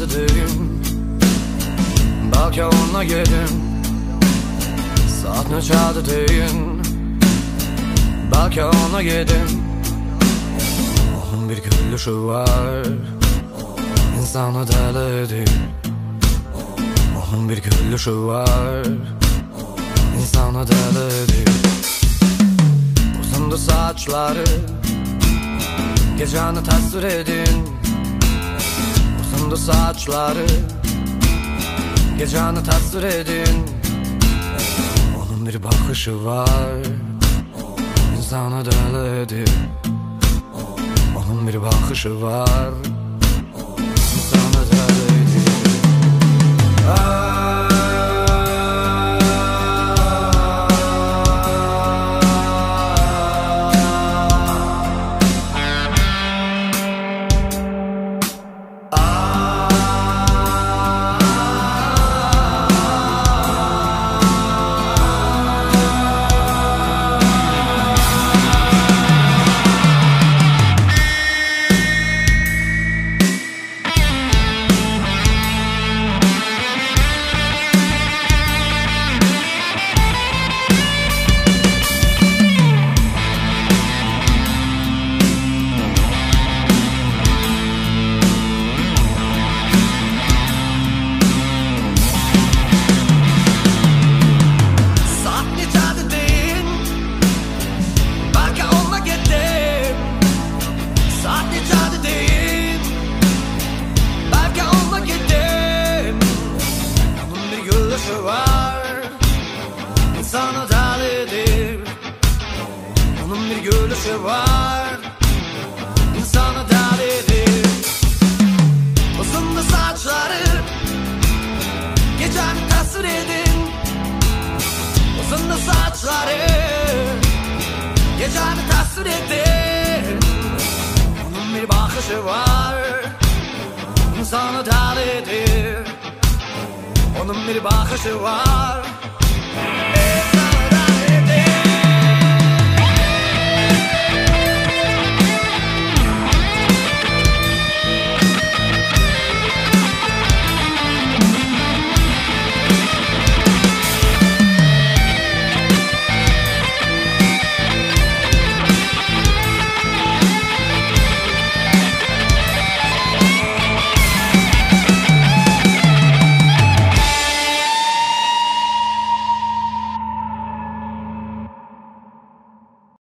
dedim, belki onunla yedim. Saat ne çaldı deyin, belki onunla yedim. Onun bir gülüşü var, insanı deli edir. Onun bir gülüşü var, insanı deli edir. Uzundu saçları, geceni tasvir edin. Uzundu saçları, geceni tasvir edin. Onun bir bakışı var, insanı deli edir. Onun bir bakışı var, insanı deli edir. İnsanı delidir. Onun bir gülüşü var, insanı delidir. Uzundu saçları, geceni tasvir edin. Uzundu saçları, geceni tasvir edin. Onun bir bakışı var, insanı delidir. Onun bir bakışı var,